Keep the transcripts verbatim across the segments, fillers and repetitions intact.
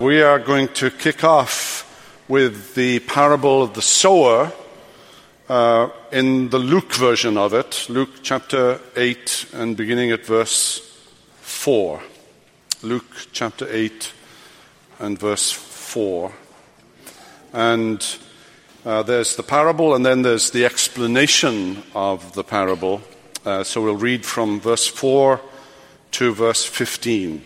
we are going to kick off with the parable of the sower uh, in the Luke version of it, Luke chapter eight and beginning at verse four. Luke chapter eight and verse four. And uh, there's the parable, and then there's the explanation of the parable. Uh, so we'll read from verse four to verse fifteen.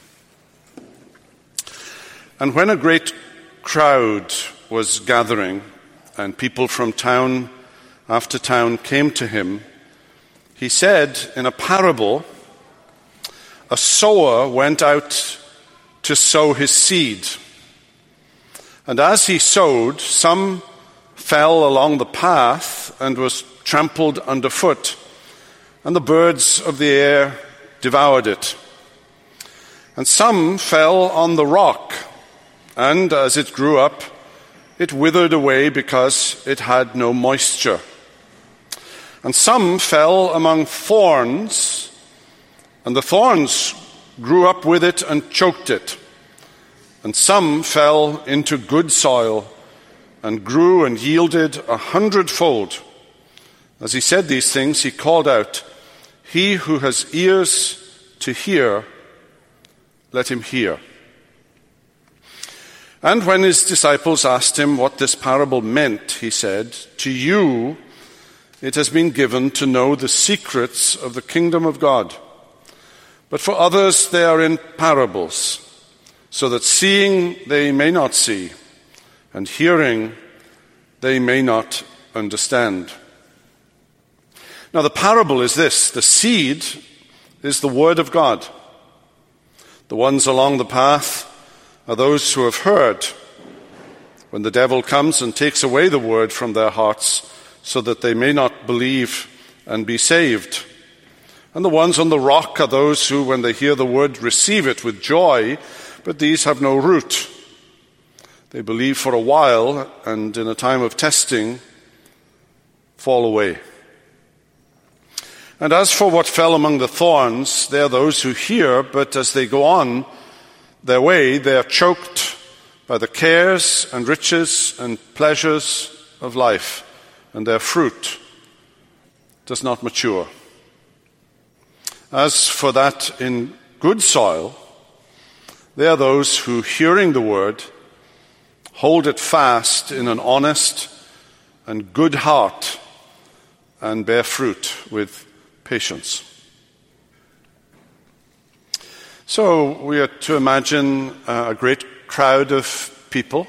And when a great crowd was gathering, and people from town after town came to him, he said in a parable, a sower went out to sow his seed. And as he sowed, some fell along the path and was trampled underfoot, and the birds of the air devoured it. And some fell on the rock, and as it grew up, it withered away because it had no moisture. And some fell among thorns, and the thorns grew up with it and choked it. And some fell into good soil and grew and yielded a hundredfold. As he said these things, he called out, "He who has ears to hear, let him hear." And when his disciples asked him what this parable meant, he said, "To you it has been given to know the secrets of the kingdom of God. But for others they are in parables, so that seeing they may not see, and hearing they may not understand." Now the parable is this: the seed is the word of God. The ones along the path are those who have heard. When the devil comes and takes away the word from their hearts, so that they may not believe and be saved. And the ones on the rock are those who, when they hear the word, receive it with joy, but these have no root. They believe for a while, and in a time of testing, fall away. And as for what fell among the thorns, they are those who hear, but as they go on their way, they are choked by the cares and riches and pleasures of life, and their fruit does not mature. As for that in good soil, they are those who, hearing the word, hold it fast in an honest and good heart and bear fruit with patience. So we are to imagine uh, a great crowd of people,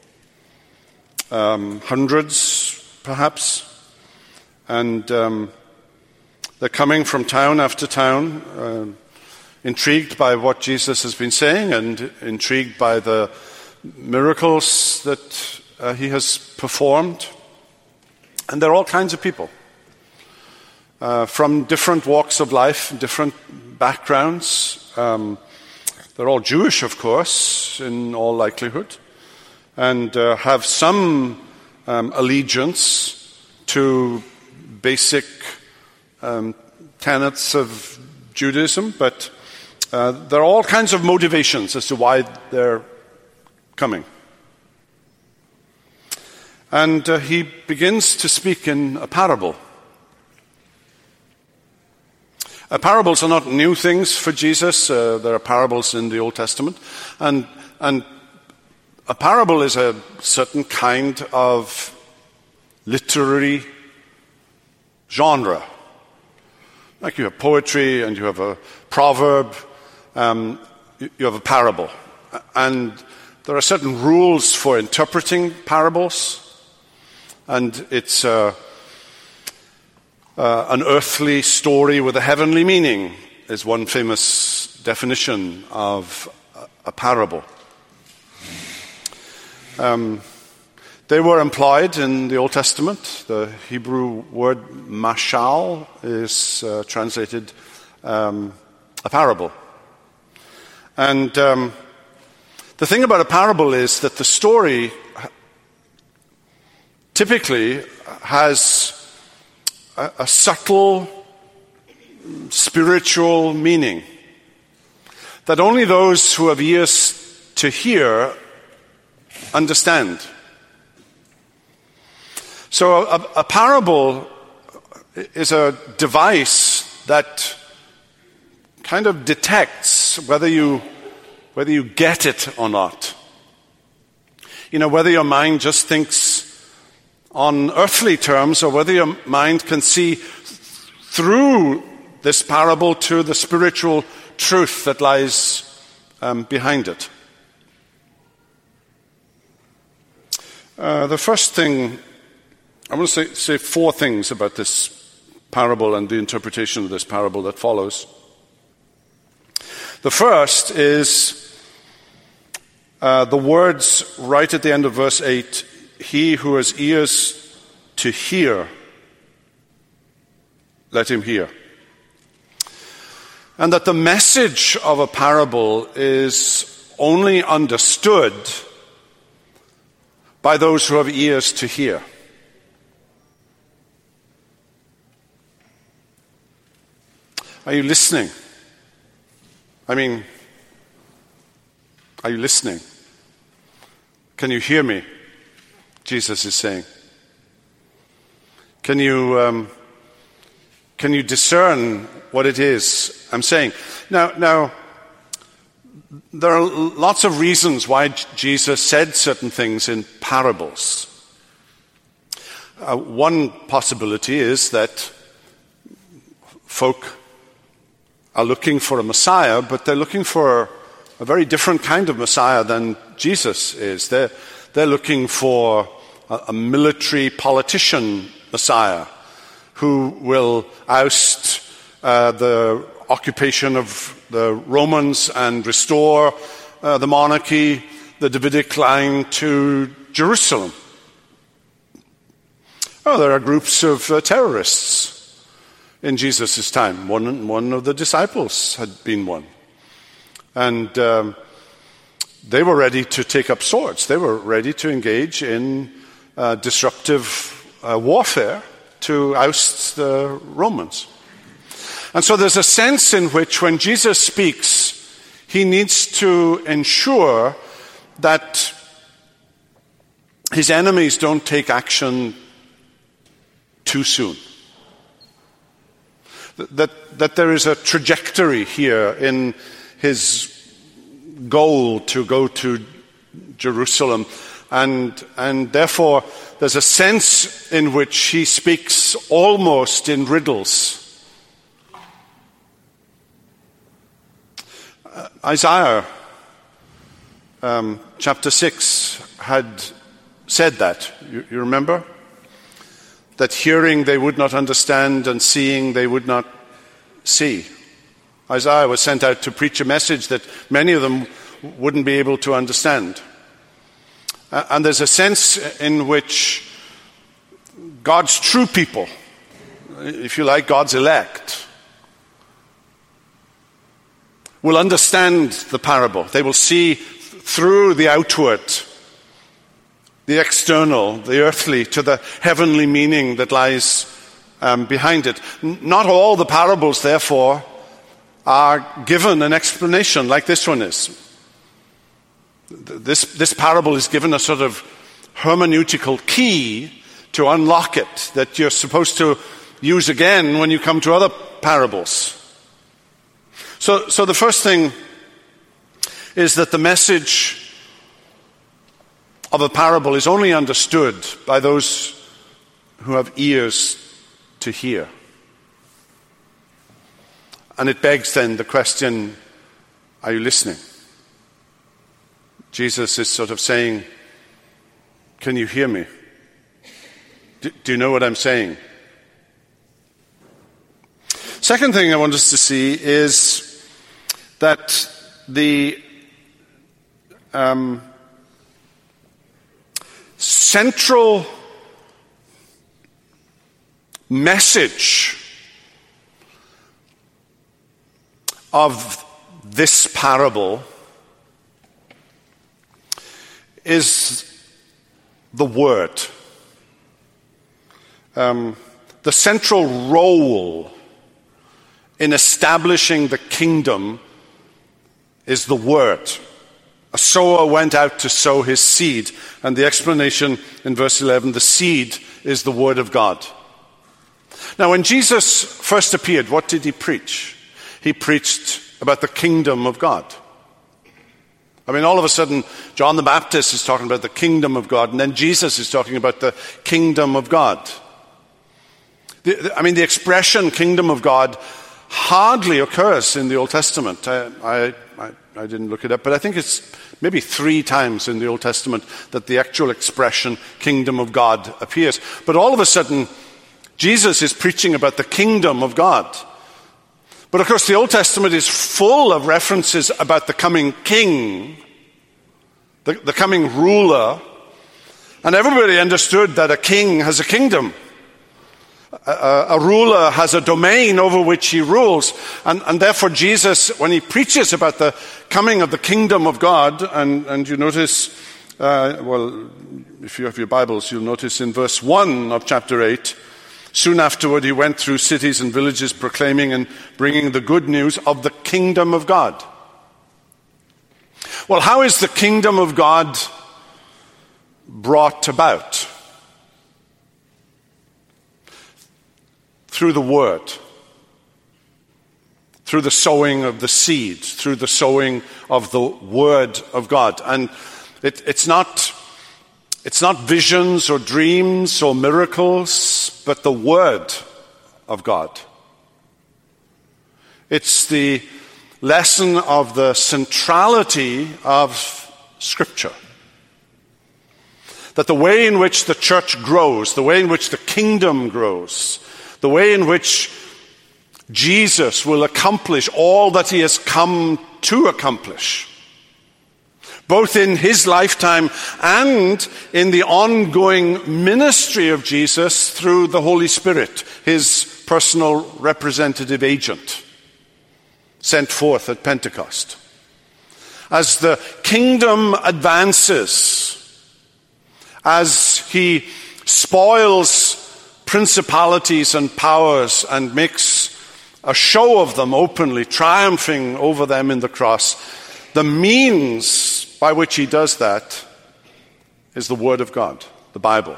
um, hundreds perhaps, and um, they're coming from town after town, uh, intrigued by what Jesus has been saying and intrigued by the miracles that uh, he has performed. And there are all kinds of people uh, from different walks of life, different backgrounds. Um, they're all Jewish, of course, in all likelihood, and uh, have some um, allegiance to basic um, tenets of Judaism, but uh, there are all kinds of motivations as to why they're coming. And uh, he begins to speak in a parable. Uh, parables are not new things for Jesus. Uh, there are parables in the Old Testament. And, and a parable is a certain kind of literary genre. Like you have poetry and you have a proverb, um, you have a parable. And there are certain rules for interpreting parables. And it's uh, uh, an earthly story with a heavenly meaning is one famous definition of a parable. Um, they were employed in the Old Testament. The Hebrew word mashal is uh, translated um, a parable. And um, the thing about a parable is that the story typically has a, a subtle spiritual meaning that only those who have ears to hear understand. So a, a parable is a device that kind of detects whether you whether you get it or not. You know, whether your mind just thinks on earthly terms or whether your mind can see through this parable to the spiritual truth that lies um, behind it. Uh, the first thing, I want to say, say four things about this parable and the interpretation of this parable that follows. The first is uh, the words right at the end of verse eight, he who has ears to hear, let him hear. And that the message of a parable is only understood by those who have ears to hear. Are you listening? I mean, are you listening? Can you hear me? Jesus is saying. Can you um, can you discern what it is I'm saying? Now, now, there are lots of reasons why Jesus said certain things in parables. Uh, one possibility is that folk are looking for a Messiah, but they're looking for a very different kind of Messiah than Jesus is. They're, they're looking for a, a military politician Messiah who will oust uh, the occupation of the Romans and restore uh, the monarchy, the Davidic line, to Jerusalem. Oh, there are groups of uh, terrorists in Jesus' time. One, one of the disciples had been one. And um, they were ready to take up swords. They were ready to engage in uh, disruptive uh, warfare to oust the Romans. And so there's a sense in which when Jesus speaks, he needs to ensure that his enemies don't take action too soon. That, that there is a trajectory here in his goal to go to Jerusalem. And, and therefore, there's a sense in which he speaks almost in riddles. Uh, Isaiah um, chapter six had said that. You, you remember? That hearing they would not understand and seeing they would not see. Isaiah was sent out to preach a message that many of them wouldn't be able to understand. Uh, and there's a sense in which God's true people, if you like, God's elect, will understand the parable. They will see through the outward, the external, the earthly, to the heavenly meaning that lies um, behind it. N- not all the parables, therefore, are given an explanation like this one is. This, this parable is given a sort of hermeneutical key to unlock it that you're supposed to use again when you come to other parables. So, so the first thing is that the message of a parable is only understood by those who have ears to hear. And it begs then the question, are you listening? Jesus is sort of saying, can you hear me? Do, do you know what I'm saying? Second thing I want us to see is that the um, central message of this parable is the word. Um, the central role in establishing the kingdom is the word. A sower went out to sow his seed. And the explanation in verse eleven, the seed is the word of God. Now, when Jesus first appeared, what did he preach? He preached about the kingdom of God. I mean, all of a sudden, John the Baptist is talking about the kingdom of God, and then Jesus is talking about the kingdom of God. The, the, I mean, the expression kingdom of God hardly occurs in the Old Testament. I, I, I, I didn't look it up, but I think it's maybe three times in the Old Testament that the actual expression kingdom of God appears. But all of a sudden, Jesus is preaching about the kingdom of God. But of course, the Old Testament is full of references about the coming king, the, the coming ruler, and everybody understood that a king has a kingdom. A, a, a ruler has a domain over which he rules, and, and therefore Jesus, when he preaches about the coming of the kingdom of God, and, and you notice, uh, well, if you have your Bibles, you'll notice in verse one of chapter eight, soon afterward, he went through cities and villages proclaiming and bringing the good news of the kingdom of God. Well, how is the kingdom of God brought about? Through the word. Through the sowing of the seed. Through the sowing of the word of God. And it, it's not... It's not visions or dreams or miracles, but the Word of God. It's the lesson of the centrality of Scripture. That the way in which the church grows, the way in which the kingdom grows, the way in which Jesus will accomplish all that he has come to accomplish, both in his lifetime and in the ongoing ministry of Jesus through the Holy Spirit, his personal representative agent, sent forth at Pentecost. As the kingdom advances, as he spoils principalities and powers and makes a show of them openly, triumphing over them in the cross, the means by which he does that is the Word of God, the Bible.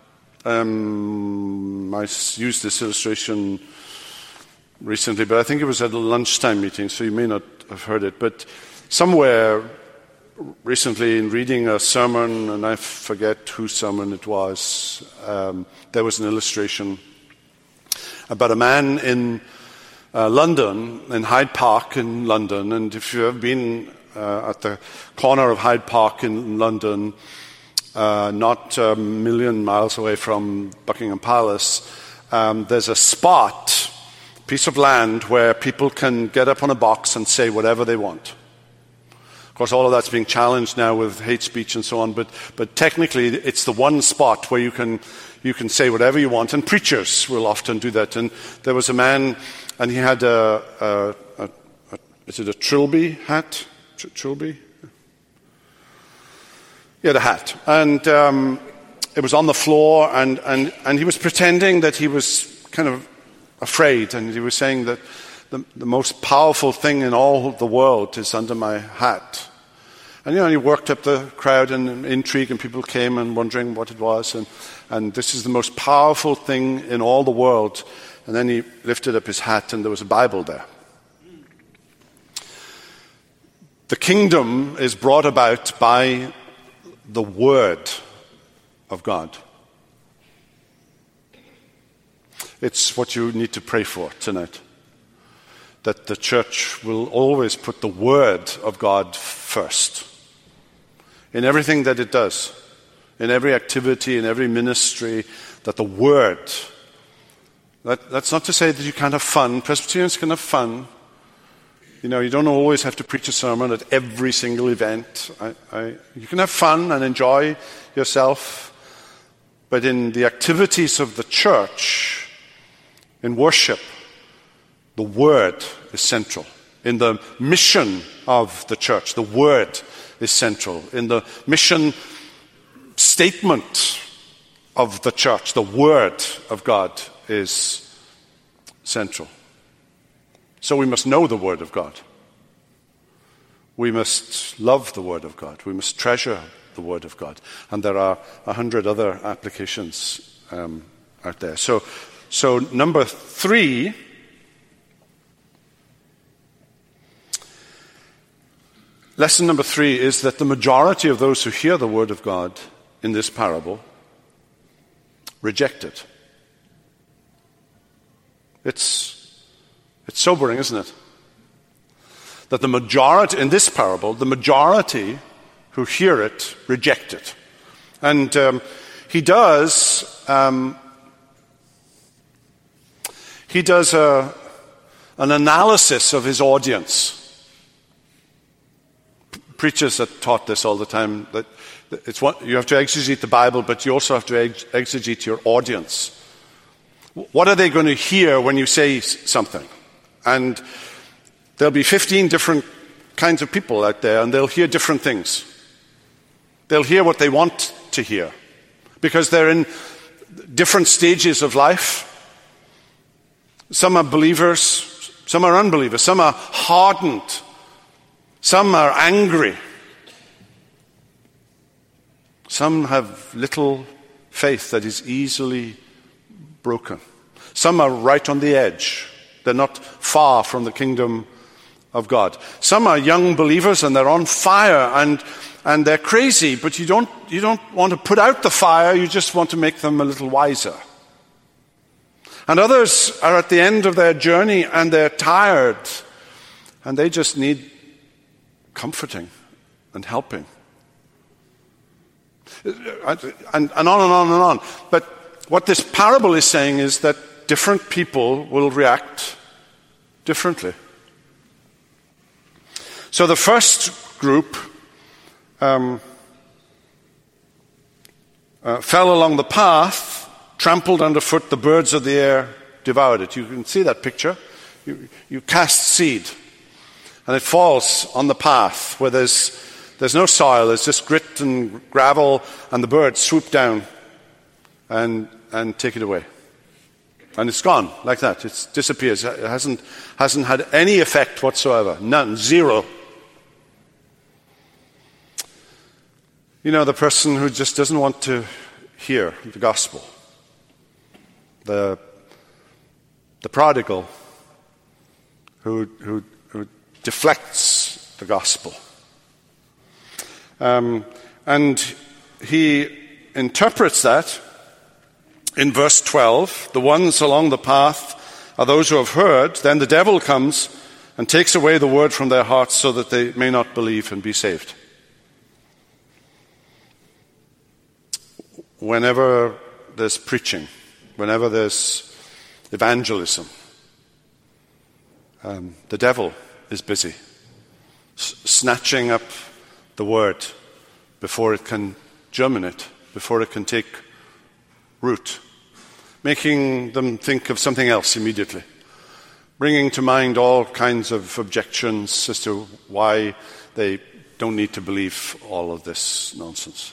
Um, I used this illustration recently, but I think it was at a lunchtime meeting, so you may not have heard it. But somewhere recently in reading a sermon, and I forget whose sermon it was, um, there was an illustration about a man in uh, London, in Hyde Park in London. And if you've ever been Uh, at the corner of Hyde Park in London, uh, not a million miles away from Buckingham Palace, um, there's a spot, a piece of land where people can get up on a box and say whatever they want. Of course, all of that's being challenged now with hate speech and so on, but, but technically it's the one spot where you can, you can say whatever you want, and preachers will often do that. And there was a man, and he had a, a, a, a is it a Trilby hat? Trilby? He had a hat. And um, it was on the floor, and, and, and he was pretending that he was kind of afraid, and he was saying that the, the most powerful thing in all the world is under my hat. And, you know, he worked up the crowd and intrigue, and people came and wondering what it was, and, and this is the most powerful thing in all the world. And then he lifted up his hat, and there was a Bible there. The kingdom is brought about by the Word of God. It's what you need to pray for tonight. That the church will always put the Word of God first. In everything that it does. In every activity, in every ministry. That the Word. That, that's not to say that you can't have fun. Presbyterians can have fun. You know, you don't always have to preach a sermon at every single event. I, I, you can have fun and enjoy yourself. But in the activities of the church, in worship, the Word is central. In the mission of the church, the Word is central. In the mission statement of the church, the Word of God is central. So we must know the Word of God. we must love the Word of God. We must treasure the Word of God. And there are a hundred other applications um, out there. So, so number three, lesson number three is that the majority of those who hear the Word of God in this parable reject it. It's, it's sobering, isn't it? That the majority, in this parable, the majority who hear it reject it. And um, he does, um, he does a, an analysis of his audience. Preachers have taught this all the time, that it's what, you have to exegete the Bible, but you also have to ex- exegete your audience. What are they going to hear when you say something? And there'll be fifteen different kinds of people out there, and they'll hear different things. They'll hear what they want to hear, because they're in different stages of life. Some are believers, some are unbelievers, some are hardened, some are angry. Some have little faith that is easily broken. Some are right on the edge. They're not far from the kingdom of God. Some are young believers and they're on fire and, and they're crazy, but you don't, you don't want to put out the fire, you just want to make them a little wiser. And others are at the end of their journey and they're tired and they just need comforting and helping. And, and on and on and on. But what this parable is saying is that different people will react differently. So the first group um, uh, fell along the path, trampled underfoot, the birds of the air devoured it. You can see that picture. You, you cast seed, and it falls on the path where there's There's no soil, there's just grit and gravel, and the birds swoop down and, and take it away. And it's gone, like that. It disappears. It hasn't, hasn't had any effect whatsoever. None. Zero. You know, the person who just doesn't want to hear the gospel. The, the prodigal who, who, who deflects the gospel. Um, and he interprets that in verse twelve. The ones along the path are those who have heard. Then the devil comes and takes away the word from their hearts so that they may not believe and be saved. Whenever there's preaching, whenever there's evangelism, um, the devil is busy s- snatching up the word before it can germinate, before it can take root, making them think of something else immediately, bringing to mind all kinds of objections as to why they don't need to believe all of this nonsense.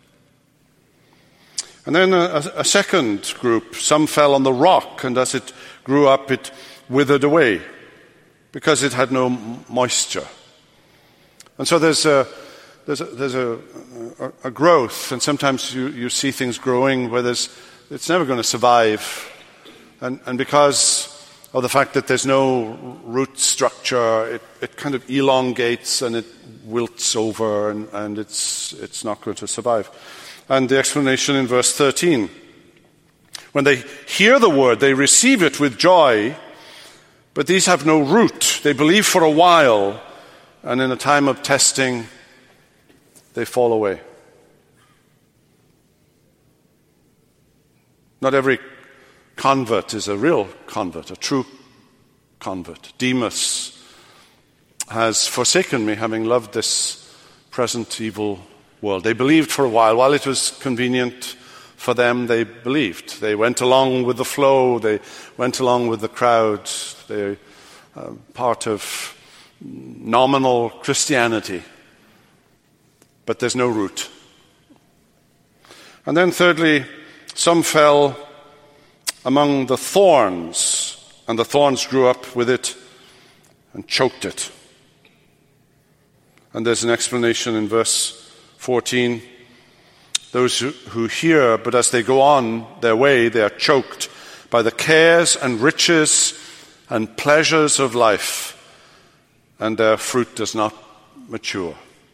And then a, a second group, some fell on the rock, and as it grew up it withered away because it had no moisture. And so there's a There's a, there's a, a, a growth, and sometimes you, you see things growing where there's, it's never going to survive. And, and because of the fact that there's no root structure, it, it kind of elongates and it wilts over, and, and it's, it's not going to survive. And the explanation in verse thirteen. When they hear the word, they receive it with joy, but these have no root. They believe for a while, and in a time of testing, they fall away. Not every convert is a real convert, a true convert. Demas has forsaken me, having loved this present evil world. They believed for a while. While it was convenient for them, they believed. They went along with the flow. They went along with the crowd. They're uh, part of nominal Christianity. But there's no root. And then thirdly, some fell among the thorns, and the thorns grew up with it and choked it. And there's an explanation in verse fourteen. Those who, who hear, but as they go on their way, they are choked by the cares and riches and pleasures of life, and their fruit does not mature.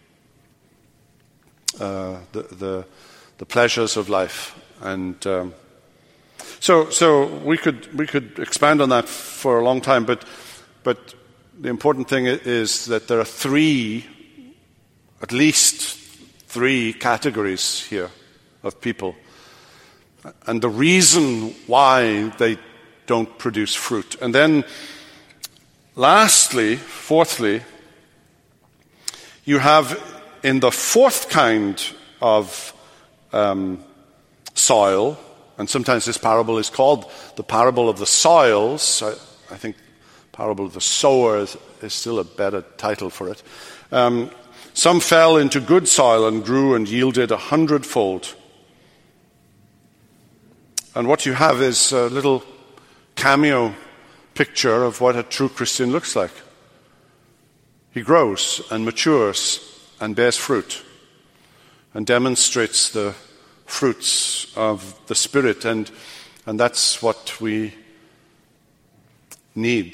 Uh, the, the the pleasures of life, and um, so so we could we could expand on that for a long time, but but the important thing is that there are three, at least three categories here of people, and the reason why they don't produce fruit. And then lastly, fourthly, you have in the fourth kind of um, soil, and sometimes this parable is called the parable of the soils. I, I think parable of the sower is, is still a better title for it. Um, some fell into good soil and grew and yielded a hundredfold. And what you have is a little cameo picture of what a true Christian looks like. He grows and matures and bears fruit and demonstrates the fruits of the Spirit, and and that's what we need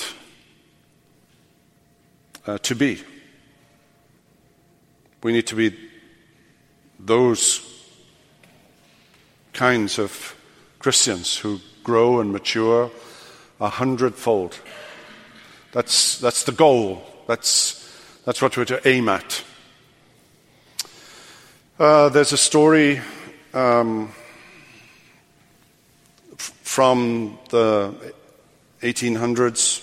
uh, to be. We need to be those kinds of Christians who grow and mature a hundredfold. That's that's the goal. That's that's what we're to aim at. Uh, there's a story um, f- from the eighteen hundreds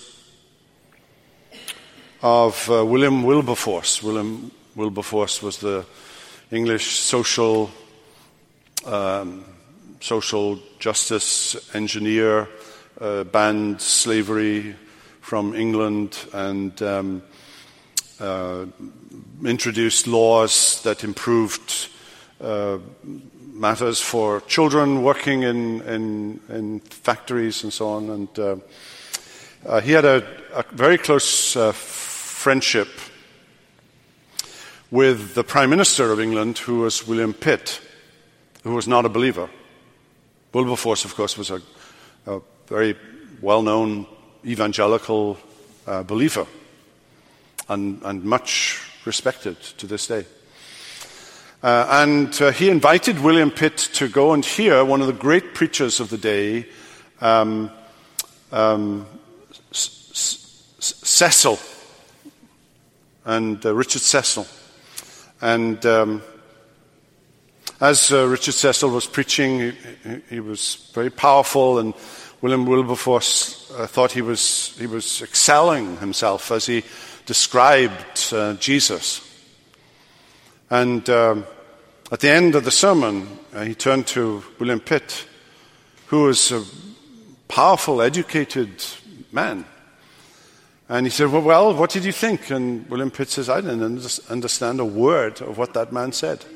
of uh, William Wilberforce. William Wilberforce was the English social um, social justice engineer, uh, banned slavery from England, and um, uh, introduced laws that improved uh, matters for children working in, in, in factories and so on. And uh, uh, he had a, a very close uh, friendship with the Prime Minister of England, who was William Pitt, who was not a believer. Wilberforce, of course, was a, a very well-known evangelical uh, believer, and, and much respected to this day. Uh, and uh, he invited William Pitt to go and hear one of the great preachers of the day, um, um, S- S- Cecil, and uh, Richard Cecil. And um, as uh, Richard Cecil was preaching, he, he, he was very powerful, and William Wilberforce uh, thought he was he was excelling himself as he described uh, Jesus. And um, at the end of the sermon, uh, he turned to William Pitt, who was a powerful, educated man. And he said, well, well, what did you think? And William Pitt says, I didn't understand a word of what that man said.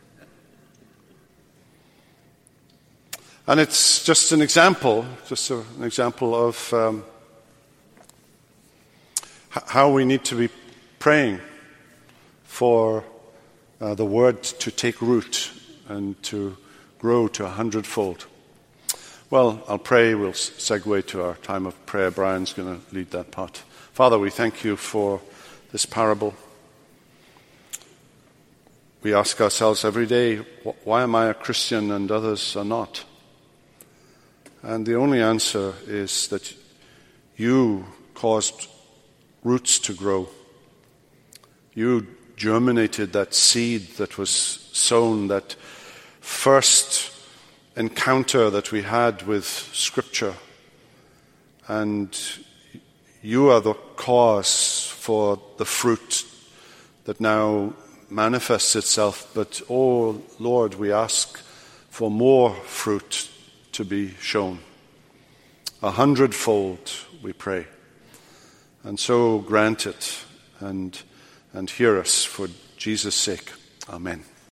And it's just an example, just a, an example of um, h- how we need to be praying for uh, the word to take root and to grow to a hundredfold. Well, I'll pray. We'll segue to our time of prayer. Brian's going to lead that part. Father, we thank you for this parable. We ask ourselves every day, why am I a Christian and others are not? And the only answer is that you caused roots to grow. You germinated that seed that was sown, that first encounter that we had with Scripture. And you are the cause for the fruit that now manifests itself. But, oh Lord, we ask for more fruit to be shown. A hundredfold, we pray. And so grant it and, and hear us for Jesus' sake. Amen.